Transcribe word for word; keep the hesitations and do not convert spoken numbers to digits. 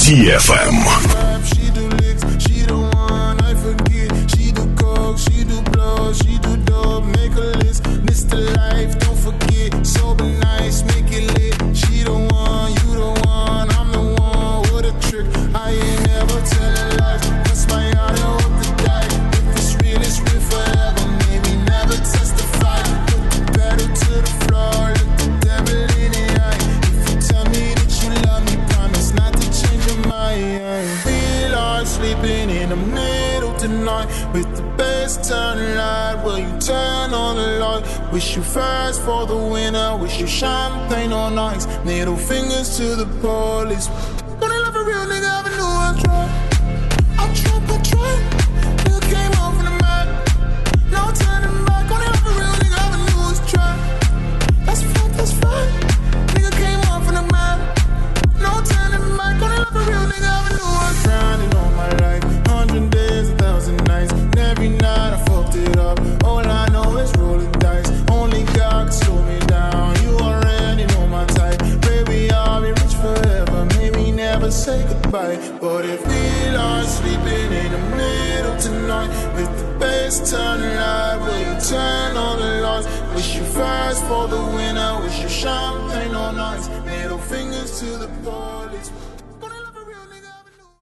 ди эф эм. She do licks, she the one I forget. She do coke, she do blow, she do dope. Make a list, Mister Life, don't forget. Sober nice, make it lit. She the one, you the one, I'm the one with a trick. I ain't never telling lies. That's my heart and hope to die. If it's real, it's real forever. Maybe never testify. Put the pedal to the floor, look the devil in the eye. If you tell me that you love me, promise not to change your mind. Feel like sleeping in the middle tonight with the best turn light. Will you turn on the light? Wish you fast for the winner. Wish you champagne on ice. Middle fingers to the police. Gonna love a real nigga, I knew I tried. I tried, I tried. Nigga came off from the mat. No turning back. Gonna love a real nigga, I knew it's tried. That's fact, that's fact. Nigga came off from the mat. No turning back. Gonna love a real nigga, I knew I was grinding all my life. Hundred days, a thousand nights. And every night I fucked it up. All I know is rolling dice. Only God can slow me down. You already know my type. Baby, I'll be rich forever. Maybe never say goodbye. But if we are sleeping in the middle tonight with the bass turning light, will you turn on the lights? Wish you fast for the winner. Wish you champagne on ice. Middle fingers to the police.